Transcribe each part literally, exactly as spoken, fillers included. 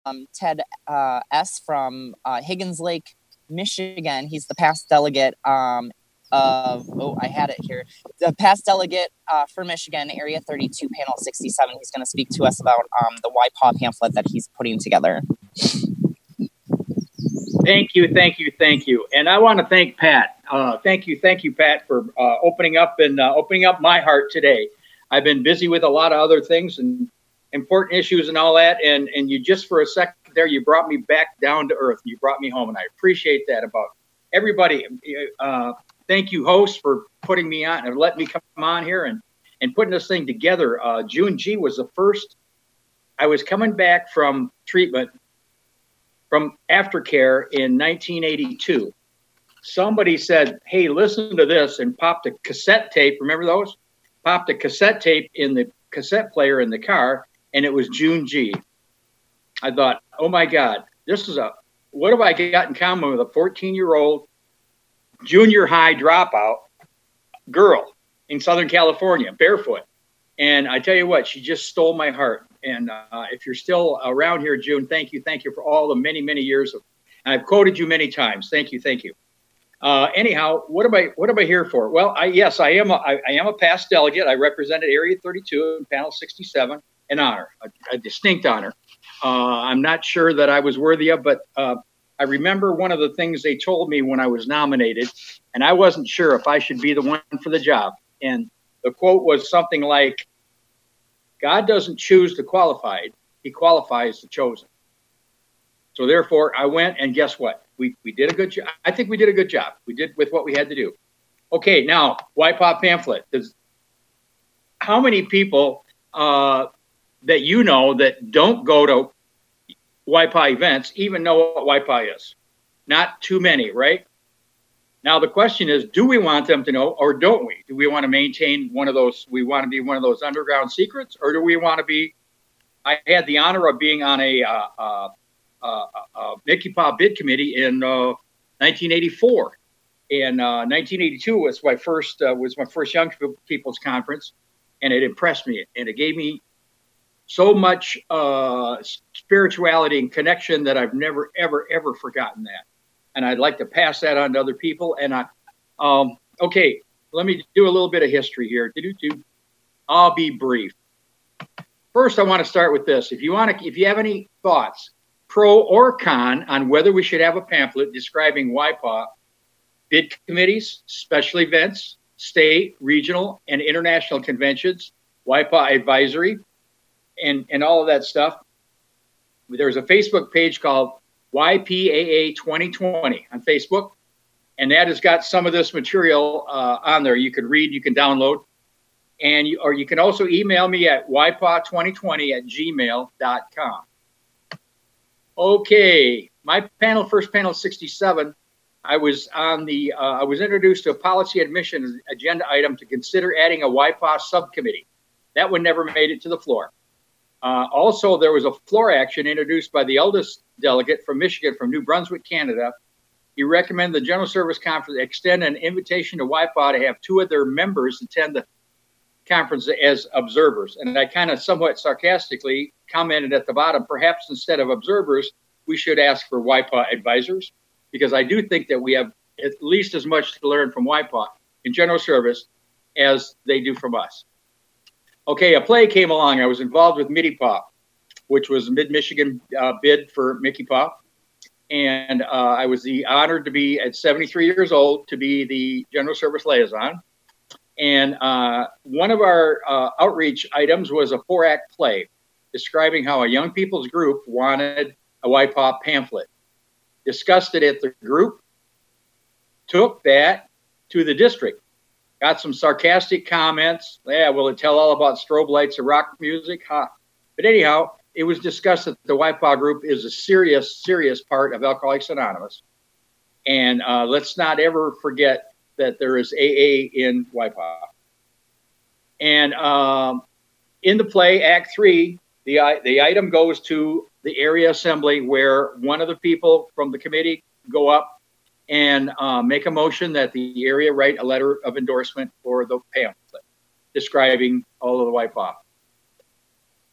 um, Ted uh, S. from uh, Higgins Lake, Michigan. He's the past delegate um, of, oh, I had it here. The past delegate uh, for Michigan, Area thirty-two, Panel sixty-seven. He's going to speak to us about um, the Y P A W pamphlet that he's putting together. Thank you, thank you, thank you. And I want to thank Pat. Uh, thank you, thank you, Pat, for uh, opening up and uh, opening up my heart today. I've been busy with a lot of other things and important issues and all that. And, and you just for a second there, you brought me back down to earth. You brought me home. And I appreciate that about everybody. Uh, thank you, host, for putting me on and letting me come on here and, and putting this thing together. Uh, June G was the first. I was coming back from treatment from aftercare in nineteen eighty-two. Somebody said, hey, listen to this, and popped a cassette tape. Remember those? Popped a cassette tape in the cassette player in the car, and it was June G. I thought, oh my God, this is a, what have I got in common with a fourteen-year-old junior high dropout girl in Southern California, barefoot? And I tell you what, she just stole my heart. And uh, if you're still around here, June, thank you. Thank you for all the many, many years of, and I've quoted you many times. Thank you. Thank you. Uh, anyhow, what am I, what am I here for? Well, I, yes, I am a, I, I am a past delegate. I represented Area thirty-two and Panel sixty-seven, an honor, a, a distinct honor. Uh, I'm not sure that I was worthy of, but uh, I remember one of the things they told me when I was nominated, and I wasn't sure if I should be the one for the job. And the quote was something like, God doesn't choose the qualified, he qualifies the chosen. So therefore, I went, and guess what? We, we did a good job. I think we did a good job. We did with what we had to do. Okay, now, Y P A W pamphlet. Does, how many people uh, that you know that don't go to Y P A W events even know what Y P A W is? Not too many, right? Now, the question is, do we want them to know or don't we? Do we want to maintain one of those, we want to be one of those underground secrets, or do we want to be, I had the honor of being on a uh, uh, uh, uh, Mickey P A W bid committee in uh, nineteen eighty-four. And uh, nineteen eighty-two was my first, uh, was my first Young People's Conference, and it impressed me. And it gave me so much uh, spirituality and connection that I've never, ever, ever forgotten that. And I'd like to pass that on to other people. And I, um, okay, let me do a little bit of history here. I'll be brief. First, I want to start with this. If you want to, if you have any thoughts, pro or con, on whether we should have a pamphlet describing Y P A W bid committees, special events, state, regional, and international conventions, Y P A W advisory, and and all of that stuff, there's a Facebook page called Y P A A twenty twenty on Facebook, and that has got some of this material uh, on there. You can read, you can download, and you, or you can also email me at Y P A W twenty twenty at gmail dot com. Okay, my panel, first panel sixty-seven, I was on the, uh, I was introduced to a policy admission agenda item to consider adding a Y P A W subcommittee. That one never made it to the floor. Uh, also, there was a floor action introduced by the eldest delegate from Michigan, from New Brunswick, Canada. He recommended the General Service Conference extend an invitation to Y P A W to have two of their members attend the conference as observers. And I kind of somewhat sarcastically commented at the bottom, perhaps instead of observers, we should ask for Y P A W advisors, because I do think that we have at least as much to learn from Y P A W in general service as they do from us. Okay, a play came along. I was involved with Mickey P A W, which was a mid-Michigan uh, bid for Mickey P A W. And uh, I was the honored to be, at seventy-three years old, to be the general service liaison. And uh, one of our uh, outreach items was a four-act play describing how a young people's group wanted a Y P A W pamphlet. Discussed it at the group, took that to the district. Got some sarcastic comments. Yeah, will it tell all about strobe lights or rock music? Huh. But anyhow, it was discussed that the Y P A W group is a serious, serious part of Alcoholics Anonymous. And uh, let's not ever forget that there is A A in Y P A W. And um, in the play, Act Three, the, the item goes to the area assembly, where one of the people from the committee go up and uh, make a motion that the area write a letter of endorsement for the pamphlet describing all of the Y P A W.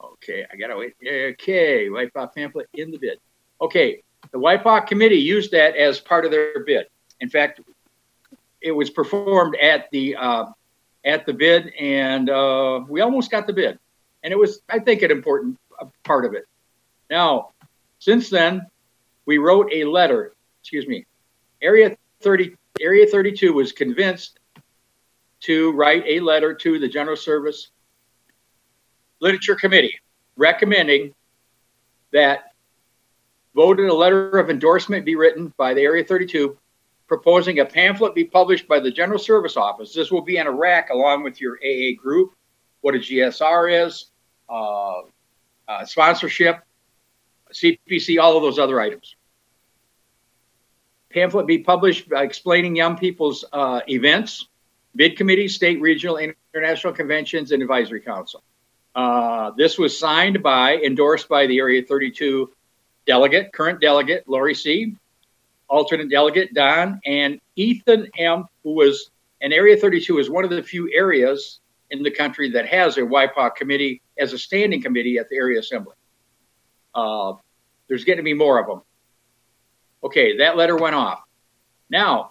Okay, I gotta wait. Okay, W I P O pamphlet in the bid. Okay, the W I P O committee used that as part of their bid. In fact, it was performed at the uh, at the bid, and uh, we almost got the bid. And it was, I think, an important part of it. Now, since then, we wrote a letter. Excuse me. Area thirty, Area thirty-two was convinced to write a letter to the General Service Literature Committee, recommending that voted a letter of endorsement be written by the Area thirty-two, proposing a pamphlet be published by the General Service Office. This will be in a rack along with your A A group, what a G S R is, uh, uh, sponsorship, C P C, all of those other items. Pamphlet be published by explaining young people's uh, events, bid committees, state, regional, international conventions, and advisory council. Uh, this was signed by, endorsed by the Area thirty-two delegate, current delegate, Lori C., alternate delegate, Don, and Ethan M., who was, and Area thirty-two is one of the few areas in the country that has a W I P O committee as a standing committee at the area assembly. Uh, there's getting to be more of them. Okay, that letter went off. Now,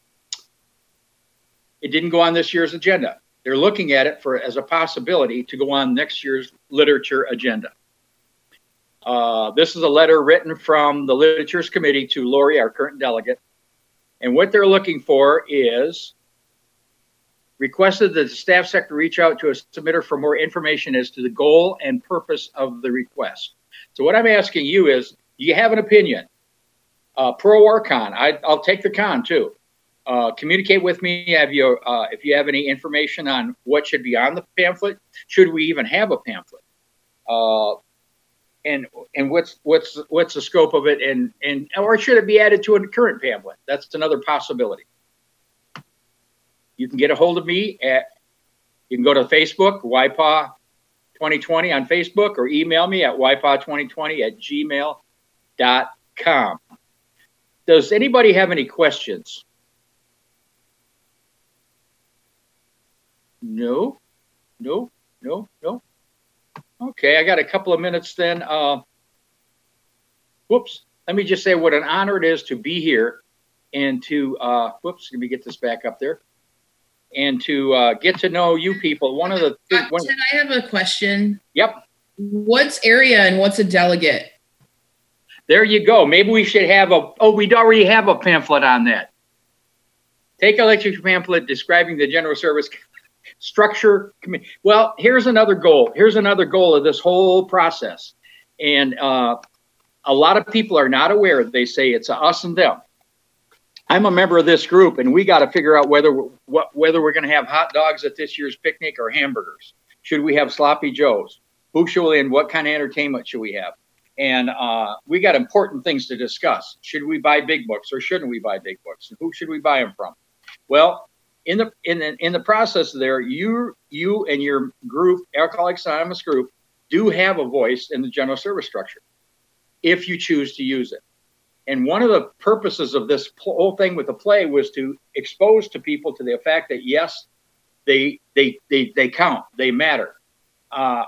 it didn't go on this year's agenda. They're looking at it for as a possibility to go on next year's literature agenda. Uh, this is a letter written from the Literatures Committee to Lori, our current delegate. And what they're looking for is requested that the staff sector reach out to a submitter for more information as to the goal and purpose of the request. So what I'm asking you is, do you have an opinion? Uh, pro or con? I, I'll take the con too. Uh, communicate with me. Have you, uh, if you have any information on what should be on the pamphlet, should we even have a pamphlet? Uh, and and what's what's what's the scope of it? And and or should it be added to a current pamphlet? That's another possibility. You can get a hold of me at. You can go to Facebook, W I P O twenty twenty on Facebook, or email me at W I P O twenty twenty at gmail dot com. Does anybody have any questions? No, no, no, no. Okay, I got a couple of minutes then. Uh, whoops. Let me just say what an honor it is to be here and to, uh, whoops, let me get this back up there. And to uh, get to know you people. One of the things. Uh, I have a question? Yep. What's area and what's a delegate? There you go. Maybe we should have a, oh, we already have a pamphlet on that. Take a lecture pamphlet describing the General Service structure. Well, here's another goal. Here's another goal of this whole process. And uh, a lot of people are not aware. They say it's a us and them. I'm a member of this group, and we got to figure out whether we're, what, whether we're going to have hot dogs at this year's picnic or hamburgers. Should we have sloppy joes? Who should we, and what kind of entertainment should we have? And uh, we got important things to discuss. Should we buy big books or shouldn't we buy big books? And who should we buy them from? Well, in the in the in the process there, you you and your group, Alcoholics Anonymous group, do have a voice in the general service structure, if you choose to use it. And one of the purposes of this whole thing with the play was to expose to people to the fact that yes, they they they they count, they matter. Uh,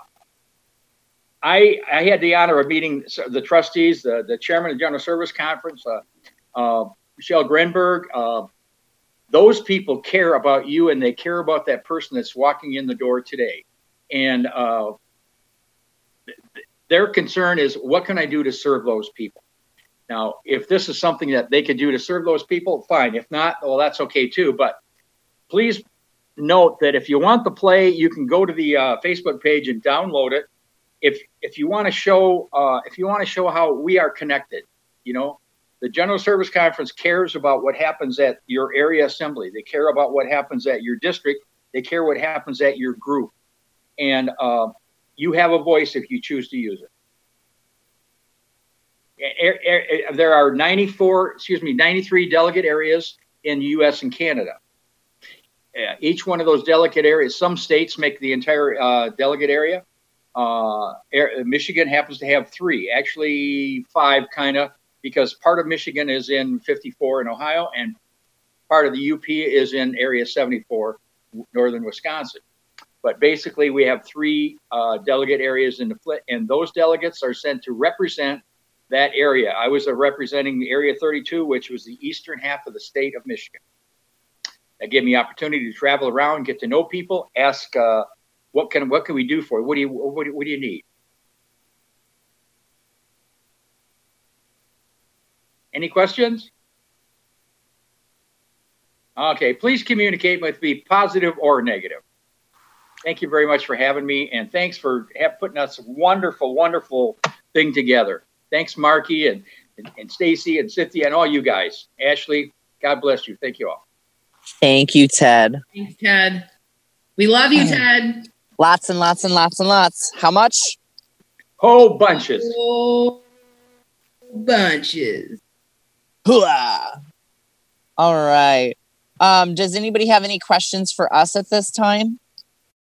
I I had the honor of meeting the trustees, the the chairman of the General Service Conference, uh, uh, Michelle Grenberg. Uh, those people care about you, and they care about that person that's walking in the door today. And uh, th their concern is, what can I do to serve those people? Now, if this is something that they could do to serve those people, fine. If not, well, that's okay too. But please note that if you want the play, you can go to the uh, Facebook page and download it. If if you want to show uh, if you want to show how we are connected, you know, the General Service Conference cares about what happens at your area assembly. They care about what happens at your district. They care what happens at your group, and uh, you have a voice if you choose to use it. There are ninety-four, excuse me, ninety-three delegate areas in the U S and Canada. Uh, each one of those delegate areas, some states make the entire uh, delegate area. Uh, air, Michigan happens to have three, actually five, kind of, because part of Michigan is in fifty-four in Ohio, and part of the U P is in Area seventy-four, northern Wisconsin. But basically, we have three uh, delegate areas in the F L I C, and those delegates are sent to represent that area. I was uh, representing Area thirty-two, which was the eastern half of the state of Michigan. That gave me opportunity to travel around, get to know people, ask uh, what can what can we do for you? What do you what do, what do you need? Any questions? Okay, please communicate with me, positive or negative. Thank you very much for having me, and thanks for have, putting us a wonderful, wonderful thing together. Thanks, Marky and, and, and Stacy and Cynthia and all you guys. Ashley, God bless you. Thank you all. Thank you, Ted. Thanks, Ted. We love you, Ted. Lots and lots and lots and lots. How much? Whole bunches. Whole bunches. Hooah! All right. Um, does anybody have any questions for us at this time?